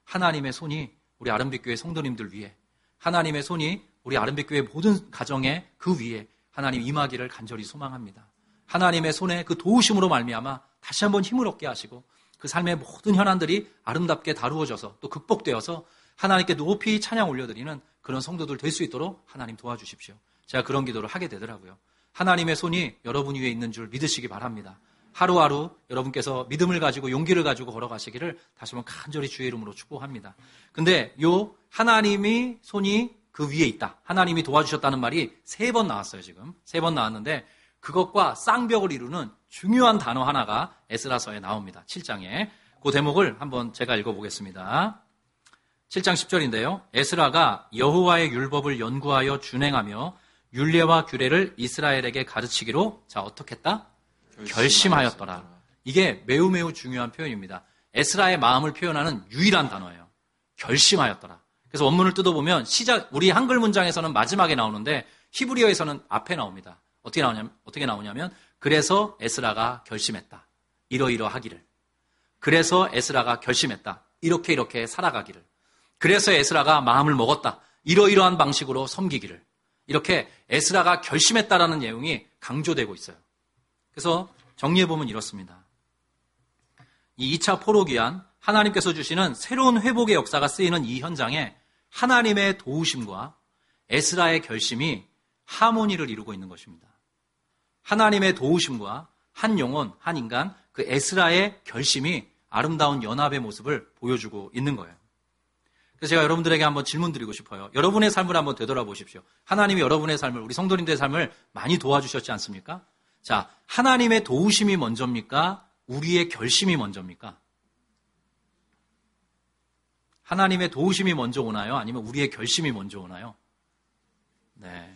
하나님의 손이 우리 아름빛교회 성도님들 위에, 하나님의 손이 우리 아름빛교회 모든 가정에 그 위에 하나님 임하기를 간절히 소망합니다. 하나님의 손에 그 도우심으로 말미암아 다시 한번 힘을 얻게 하시고 그 삶의 모든 현안들이 아름답게 다루어져서 또 극복되어서 하나님께 높이 찬양 올려드리는 그런 성도들 될 수 있도록 하나님 도와주십시오. 제가 그런 기도를 하게 되더라고요. 하나님의 손이 여러분 위에 있는 줄 믿으시기 바랍니다. 하루하루 여러분께서 믿음을 가지고 용기를 가지고 걸어가시기를 다시 한번 간절히 주의 이름으로 축복합니다. 근데 요 하나님이 손이 그 위에 있다, 하나님이 도와주셨다는 말이 3번 나왔어요. 지금 3번 나왔는데 그것과 쌍벽을 이루는 중요한 단어 하나가 에스라서에 나옵니다. 7장에. 그 대목을 한번 제가 읽어보겠습니다. 7장 10절인데요. 에스라가 여호와의 율법을 연구하여 준행하며 율례와 규례를 이스라엘에게 가르치기로 자 어떻게 했다? 결심하였더라. 이게 매우 매우 중요한 표현입니다. 에스라의 마음을 표현하는 유일한 단어예요. 결심하였더라. 그래서 원문을 뜯어보면 우리 한글 문장에서는 마지막에 나오는데 히브리어에서는 앞에 나옵니다. 어떻게 나오냐면 그래서 에스라가 결심했다. 이러이러하기를. 그래서 에스라가 결심했다. 이렇게 살아가기를. 그래서 에스라가 마음을 먹었다. 이러이러한 방식으로 섬기기를. 이렇게 에스라가 결심했다라는 내용이 강조되고 있어요. 그래서 정리해보면 이렇습니다. 이 2차 포로기한 하나님께서 주시는 새로운 회복의 역사가 쓰이는 이 현장에 하나님의 도우심과 에스라의 결심이 하모니를 이루고 있는 것입니다. 하나님의 도우심과 한 영혼, 한 인간, 그 에스라의 결심이 아름다운 연합의 모습을 보여주고 있는 거예요. 그래서 제가 여러분들에게 한번 질문 드리고 싶어요. 여러분의 삶을 한번 되돌아보십시오. 하나님이 여러분의 삶을, 우리 성도님들의 삶을 많이 도와주셨지 않습니까? 자, 하나님의 도우심이 먼저입니까? 우리의 결심이 먼저입니까? 하나님의 도우심이 먼저 오나요? 아니면 우리의 결심이 먼저 오나요? 네.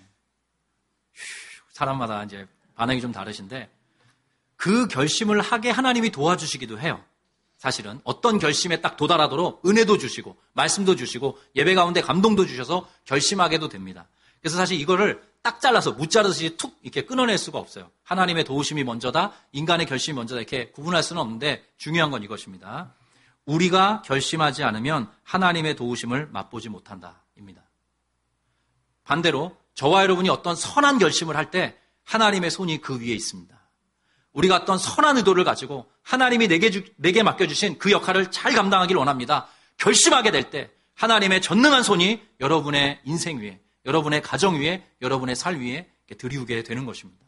사람마다 이제 반응이 좀 다르신데 그 결심을 하게 하나님이 도와주시기도 해요. 사실은 어떤 결심에 딱 도달하도록 은혜도 주시고 말씀도 주시고 예배 가운데 감동도 주셔서 결심하게도 됩니다. 그래서 사실 이거를 딱 잘라서 무자르듯이 툭 이렇게 끊어낼 수가 없어요. 하나님의 도우심이 먼저다, 인간의 결심이 먼저다 이렇게 구분할 수는 없는데 중요한 건 이것입니다. 우리가 결심하지 않으면 하나님의 도우심을 맛보지 못한다입니다. 반대로 저와 여러분이 어떤 선한 결심을 할 때 하나님의 손이 그 위에 있습니다. 우리가 어떤 선한 의도를 가지고 하나님이 내게 맡겨주신 그 역할을 잘 감당하기를 원합니다. 결심하게 될 때 하나님의 전능한 손이 여러분의 인생 위에, 여러분의 가정 위에, 여러분의 삶 위에 들이우게 되는 것입니다.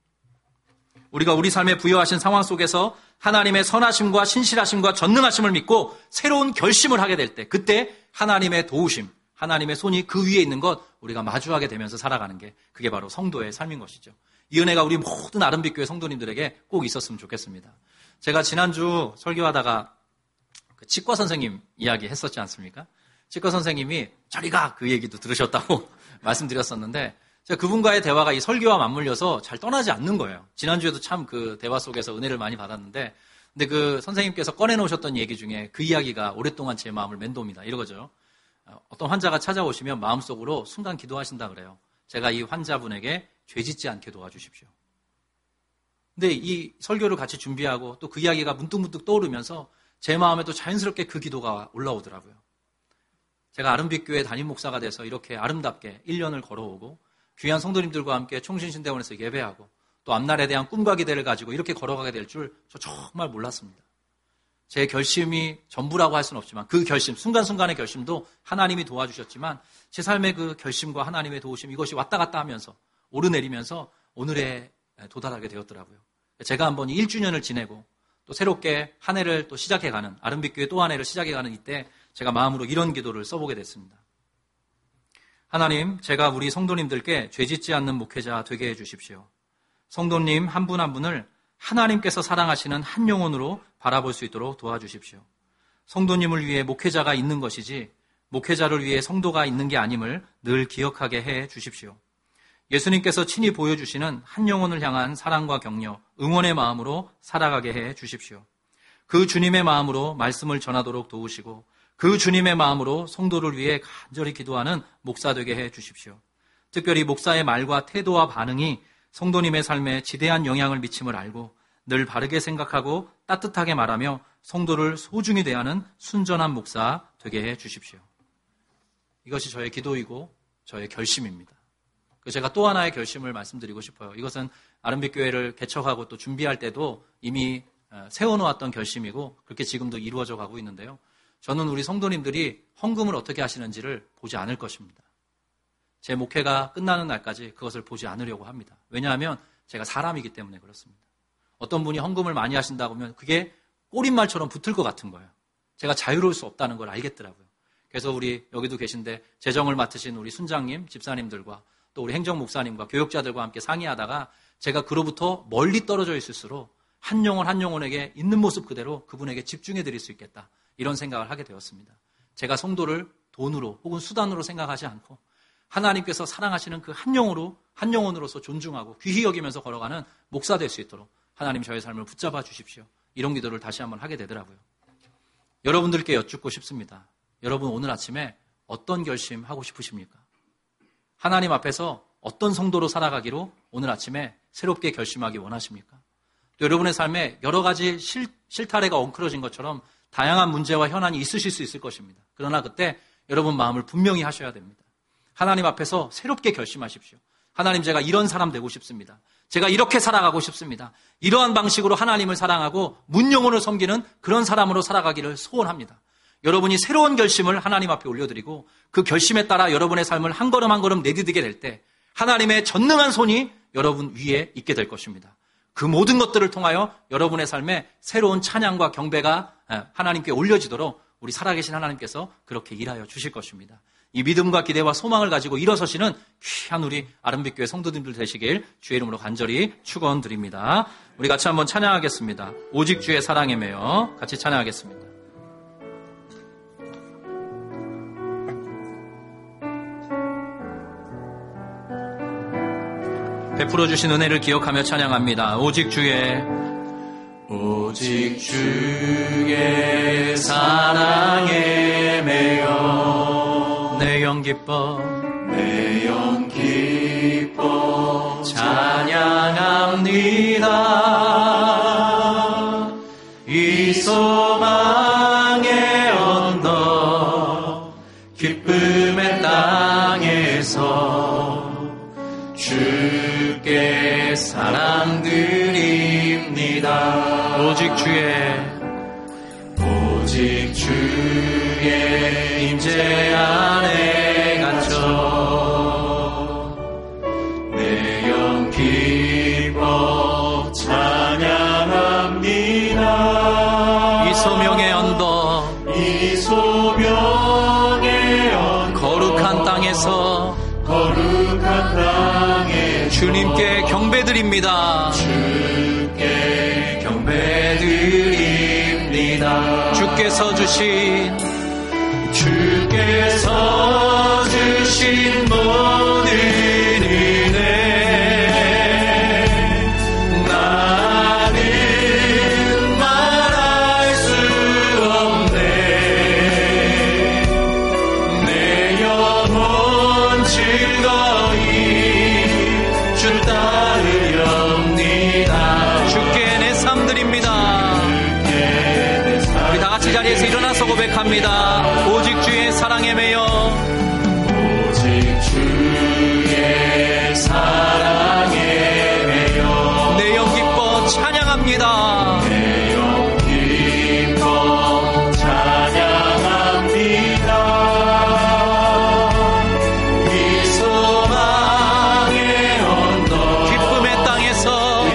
우리가 우리 삶에 부여하신 상황 속에서 하나님의 선하심과 신실하심과 전능하심을 믿고 새로운 결심을 하게 될 때 그때 하나님의 도우심, 하나님의 손이 그 위에 있는 것 우리가 마주하게 되면서 살아가는 게 그게 바로 성도의 삶인 것이죠. 이 은혜가 우리 모든 아름빛교회 성도님들에게 꼭 있었으면 좋겠습니다. 제가 지난주 설교하다가 그 치과 선생님 이야기 했었지 않습니까? 치과 선생님이 저리 가! 그 얘기도 들으셨다고 말씀드렸었는데 제가 그분과의 대화가 이 설교와 맞물려서 잘 떠나지 않는 거예요. 지난주에도 참 그 대화 속에서 은혜를 많이 받았는데 근데 그 선생님께서 꺼내놓으셨던 얘기 중에 그 이야기가 오랫동안 제 마음을 맴돕니다. 이러거죠. 어떤 환자가 찾아오시면 마음속으로 순간 기도하신다 그래요. 제가 이 환자분에게 죄짓지 않게 도와주십시오. 근데 이 설교를 같이 준비하고 또 그 이야기가 문득문득 떠오르면서 제 마음에도 자연스럽게 그 기도가 올라오더라고요. 제가 아름빛교회 담임 목사가 돼서 이렇게 아름답게 1년을 걸어오고 귀한 성도님들과 함께 총신신대원에서 예배하고 또 앞날에 대한 꿈과 기대를 가지고 이렇게 걸어가게 될 줄 저 정말 몰랐습니다. 제 결심이 전부라고 할 수는 없지만 그 결심, 순간순간의 결심도 하나님이 도와주셨지만 제 삶의 그 결심과 하나님의 도우심 이것이 왔다 갔다 하면서 오르내리면서 오늘에 도달하게 되었더라고요. 제가 한번 1주년을 지내고 또 새롭게 한 해를 또 시작해가는 아름빛교회 또 한 해를 시작해가는 이때 제가 마음으로 이런 기도를 써보게 됐습니다. 하나님, 제가 우리 성도님들께 죄짓지 않는 목회자 되게 해주십시오. 성도님 한 분 한 분을 하나님께서 사랑하시는 한 영혼으로 바라볼 수 있도록 도와주십시오. 성도님을 위해 목회자가 있는 것이지 목회자를 위해 성도가 있는 게 아님을 늘 기억하게 해 주십시오. 예수님께서 친히 보여주시는 한 영혼을 향한 사랑과 격려, 응원의 마음으로 살아가게 해 주십시오. 그 주님의 마음으로 말씀을 전하도록 도우시고 그 주님의 마음으로 성도를 위해 간절히 기도하는 목사 되게 해 주십시오. 특별히 목사의 말과 태도와 반응이 성도님의 삶에 지대한 영향을 미침을 알고 늘 바르게 생각하고 따뜻하게 말하며 성도를 소중히 대하는 순전한 목사 되게 해 주십시오. 이것이 저의 기도이고 저의 결심입니다. 제가 또 하나의 결심을 말씀드리고 싶어요. 이것은 아름빛교회를 개척하고 또 준비할 때도 이미 세워놓았던 결심이고 그렇게 지금도 이루어져 가고 있는데요. 저는 우리 성도님들이 헌금을 어떻게 하시는지를 보지 않을 것입니다. 제 목회가 끝나는 날까지 그것을 보지 않으려고 합니다. 왜냐하면 제가 사람이기 때문에 그렇습니다. 어떤 분이 헌금을 많이 하신다고 하면 그게 꼬릿말처럼 붙을 것 같은 거예요. 제가 자유로울 수 없다는 걸 알겠더라고요. 그래서 우리 여기도 계신데 재정을 맡으신 우리 순장님, 집사님들과 또 우리 행정목사님과 교역자들과 함께 상의하다가 제가 그로부터 멀리 떨어져 있을수록 한 영혼 한 영혼에게 있는 모습 그대로 그분에게 집중해 드릴 수 있겠다. 이런 생각을 하게 되었습니다. 제가 성도를 돈으로 혹은 수단으로 생각하지 않고 하나님께서 사랑하시는 그 한 영혼으로서 존중하고 귀히 여기면서 걸어가는 목사 될 수 있도록 하나님 저의 삶을 붙잡아 주십시오. 이런 기도를 다시 한번 하게 되더라고요. 여러분들께 여쭙고 싶습니다. 여러분 오늘 아침에 어떤 결심 하고 싶으십니까? 하나님 앞에서 어떤 성도로 살아가기로 오늘 아침에 새롭게 결심하기 원하십니까? 또 여러분의 삶에 여러 가지 실타래가 엉클어진 것처럼 다양한 문제와 현안이 있으실 수 있을 것입니다. 그러나 그때 여러분 마음을 분명히 하셔야 됩니다. 하나님 앞에서 새롭게 결심하십시오. 하나님, 제가 이런 사람 되고 싶습니다. 제가 이렇게 살아가고 싶습니다. 이러한 방식으로 하나님을 사랑하고 문영혼을 섬기는 그런 사람으로 살아가기를 소원합니다. 여러분이 새로운 결심을 하나님 앞에 올려드리고 그 결심에 따라 여러분의 삶을 한 걸음 한 걸음 내디디게 될 때 하나님의 전능한 손이 여러분 위에 있게 될 것입니다. 그 모든 것들을 통하여 여러분의 삶에 새로운 찬양과 경배가 하나님께 올려지도록 우리 살아계신 하나님께서 그렇게 일하여 주실 것입니다. 이 믿음과 기대와 소망을 가지고 일어서시는 귀한 우리 아름빛교회 성도님들 되시길 주의 이름으로 간절히 축원드립니다. 우리 같이 한번 찬양하겠습니다. 오직 주의 사랑에 매여 같이 찬양하겠습니다. 베풀어 주신 은혜를 기억하며 찬양합니다. 오직 주의 사랑에 매여 내 영 기뻐 찬양합니다. 이 소망의 언덕 기쁨의 땅에서 주께 사랑드립니다. 오직 주의 임재 안에 갇혀 내 영 기뻐 찬양합니다. 이 소명의 언덕 거룩한 땅에서 주님께 경배드립니다. 주께서 주신 모든 은혜 나는 말할 수 없네. 내 영혼 즐거이 주 따르렵니다. 주께 내 삶 드립니다. 우리 다 같이 자리에서 일어나서 고백합니다. 오직 주의 사랑에 매여 내 영 기뻐 찬양합니다. 이 소망의 언덕 기쁨의 땅에서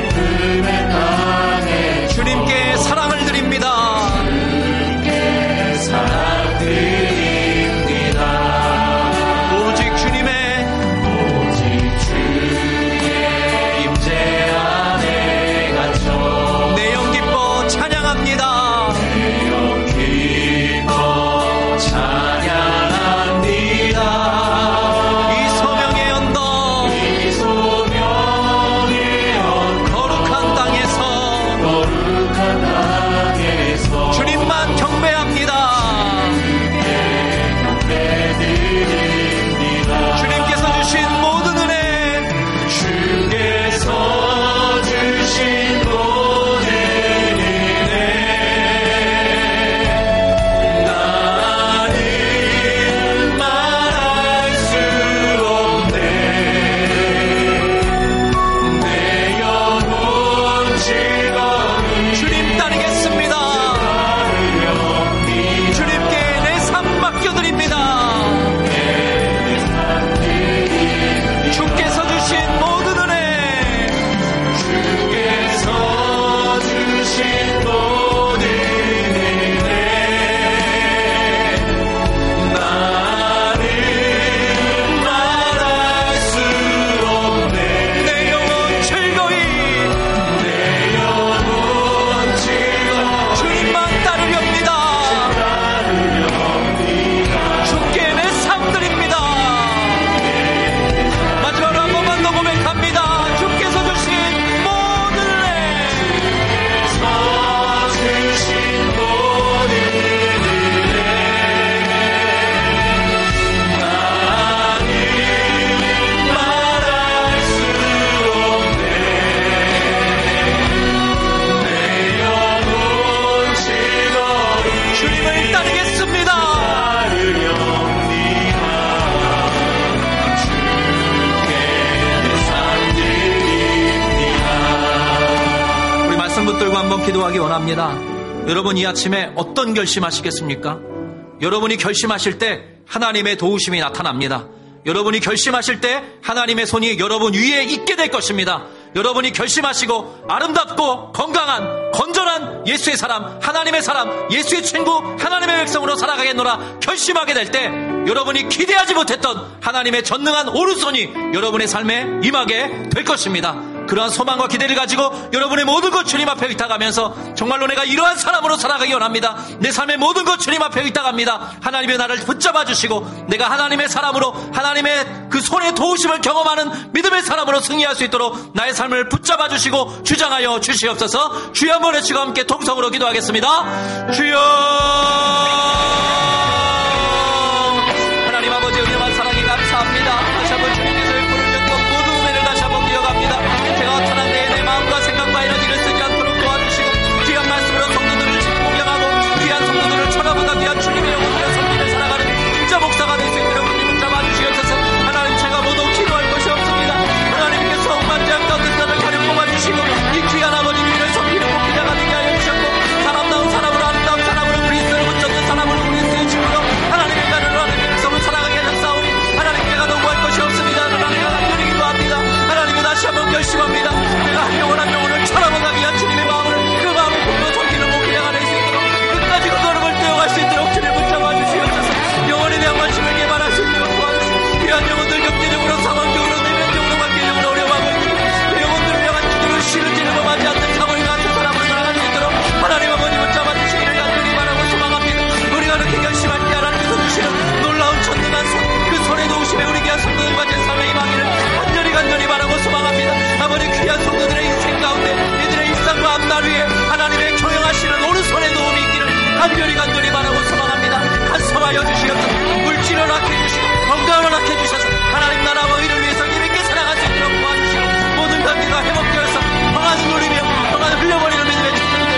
주님께 사랑을 드립니다. 오직 주의 임재 안에 갇혀 내 영 기뻐 붙들고 한번 기도하기 원합니다. 여러분 이 아침에 어떤 결심하시겠습니까? 여러분이 결심하실 때 하나님의 도우심이 나타납니다. 여러분이 결심하실 때 하나님의 손이 여러분 위에 있게 될 것입니다. 여러분이 결심하시고 아름답고 건강한 건전한 예수의 사람, 하나님의 사람, 예수의 친구, 하나님의 백성으로 살아가겠노라 결심하게 될 때 여러분이 기대하지 못했던 하나님의 전능한 오른손이 여러분의 삶에 임하게 될 것입니다. 그러한 소망과 기대를 가지고 여러분의 모든 것 주님 앞에 의탁하면서 정말로 내가 이러한 사람으로 살아가기 원합니다. 내 삶의 모든 것 주님 앞에 의탁합니다. 하나님의 나를 붙잡아 주시고 내가 하나님의 사람으로 하나님의 그 손의 도우심을 경험하는 믿음의 사람으로 승리할 수 있도록 나의 삶을 붙잡아 주시고 주장하여 주시옵소서. 주여 한번 외치고 함께 통성으로 기도하겠습니다. 주여. 하나님 아버지 은혜와 사랑이 감사합니다. 다시 한번 주님께서 베풀어 주셨던 모든 은혜를 다시 한번 기억합니다. 제가 타는 데에 내 마음과 생각과 에너지를 쓰지 않도록 도와주시고 귀한 말씀으로 성도들을 공경하고 귀한 성도들을 쳐다보다 귀한 주님의 영혼을 섬기며 살아가는 진짜 목사가 될 수 있도록 주님 붙잡아 주시옵소서. 하나님 제가 모두 기도할 것이 없습니다. 하나님께서 억만장 가운데 나를 가려 뽑아주시고 이 귀한 아버지 위를 섬기는 목기자가 되게 하여 주셨고 사람다운 사람으로 아름다운 사람으로 그리스도를 붙잡는 사람으로 그리스도의 친구로 하나님의 나를 하나님의 백성을 살아가게 하셨사오니 하나님께가 너무할 것이 없습니다. 하나님과 간절히 기도합니다. 하나님은 다시 한번 결심합니다. 내가 한 영혼 한 영혼을 쳐다보다 위한 주님의 마음을 그 마음을 품고 섬기는 목기자가 될 수 있도록 끝까지 그 걸음을 뛰어갈 수 있도록 주님 붙잡아 주시옵소서. 영혼에 대한 관심을 개발할 수 있도록 도와주시고 귀한 영혼들 경제적으로 사망적으로 내면적으로 관계적으로 어려워하고 있는 그 영혼들을 향한 기도를 쉬는 지르고 맞지 않는 사고리 같은 사람을 살아갈 수 있도록 하나님 아버지 붙잡아 주시기를 간절히 바라고 소망합니다. 우리가 그렇게 결심할 때 하나님께서 주시는 놀라운 전능한 손, 그 손에 도우심에 우리 귀한 성도들과 제 삶에 임하기를 간절히 바라고 소망합니다. 아버지 귀한 성도들의 인생 가운데 이들의 일상과 앞날 위에 하나님의 경영하시는 오른손의 도움이 있기를 간절히 바라고 소망합니다. 간섭하여 주시옵소서. 물질을 허락해 주시고 건강을 허락해 주셔서 하나님 나라와 의를 위해서 힘있게 살아갈 수 있도록 도와주시고 모든 관계가 회복되어서 평안을 누리며 평안을 흘려버리는 믿음의 축복을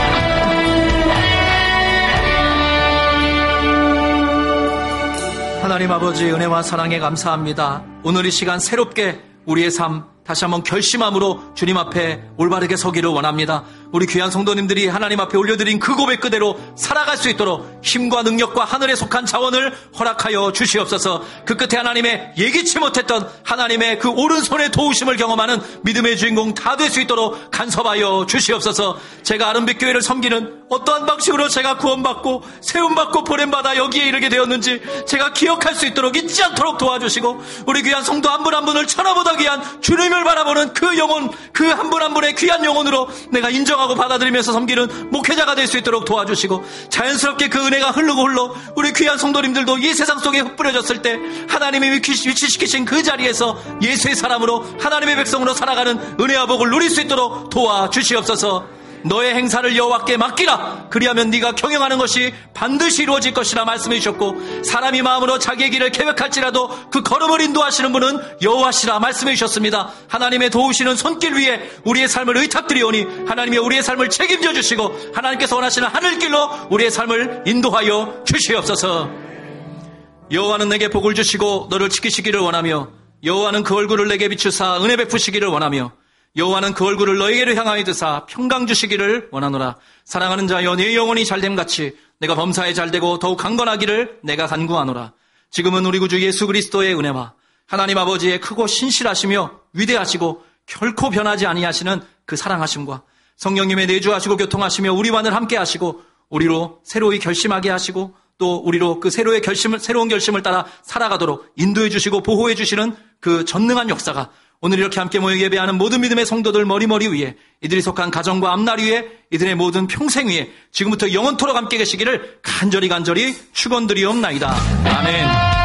하나님 아버지 은혜와 사랑에 감사합니다. 오늘 이 시간 새롭게 우리의 삶 다시 한번 결심함으로 주님 앞에 올바르게 서기를 원합니다. 우리 귀한 성도님들이 하나님 앞에 올려드린 그 고백 그대로 살아갈 수 있도록 힘과 능력과 하늘에 속한 자원을 허락하여 주시옵소서. 그 끝에 하나님의 예기치 못했던 하나님의 그 오른손의 도우심을 경험하는 믿음의 주인공 다 될 수 있도록 간섭하여 주시옵소서. 제가 아름빛 교회를 섬기는 어떠한 방식으로 제가 구원받고 세움받고 보냄받아 여기에 이르게 되었는지 제가 기억할 수 있도록 잊지 않도록 도와주시고 우리 귀한 성도 한 분 한 분을 천하보다 귀한 주님을 바라보는 그 영혼, 그 한 분 한 분의 귀한 영혼으로 내가 인정하고 받아들이면서 섬기는 목회자가 될 수 있도록 도와주시고 자연스럽게 그 은혜가 흘러 우리 귀한 성도님들도 이 세상 속에 흩뿌려졌을 때 하나님이 위치시키신 그 자리에서 예수의 사람으로 하나님의 백성으로 살아가는 은혜와 복을 누릴 수 있도록 도와주시옵소서. 너의 행사를 여호와께 맡기라. 그리하면 네가 경영하는 것이 반드시 이루어질 것이라 말씀해 주셨고 사람이 마음으로 자기의 길을 계획할지라도 그 걸음을 인도하시는 분은 여호와시라 말씀해 주셨습니다. 하나님의 도우시는 손길 위에 우리의 삶을 의탁드리오니 하나님이 우리의 삶을 책임져 주시고 하나님께서 원하시는 하늘길로 우리의 삶을 인도하여 주시옵소서. 여호와는 내게 복을 주시고 너를 지키시기를 원하며 여호와는 그 얼굴을 내게 비추사 은혜 베푸시기를 원하며 여호와는 그 얼굴을 너에게로 향하여 드사 평강 주시기를 원하노라. 사랑하는 자여 내 영혼이 잘됨같이 내가 범사에 잘되고 더욱 강건하기를 내가 간구하노라. 지금은 우리 구주 예수 그리스도의 은혜와 하나님 아버지의 크고 신실하시며 위대하시고 결코 변하지 아니하시는 그 사랑하심과 성령님의 내주하시고 교통하시며 우리와늘 함께 하시고 우리로 새로이 결심하게 하시고 또 우리로 그 새로운 결심을 따라 살아가도록 인도해 주시고 보호해 주시는 그 전능한 역사가 오늘 이렇게 함께 모여 예배하는 모든 믿음의 성도들 머리머리 위에 이들이 속한 가정과 앞날 위에 이들의 모든 평생 위에 지금부터 영원토록 함께 계시기를 간절히 축원드리옵나이다. 아멘.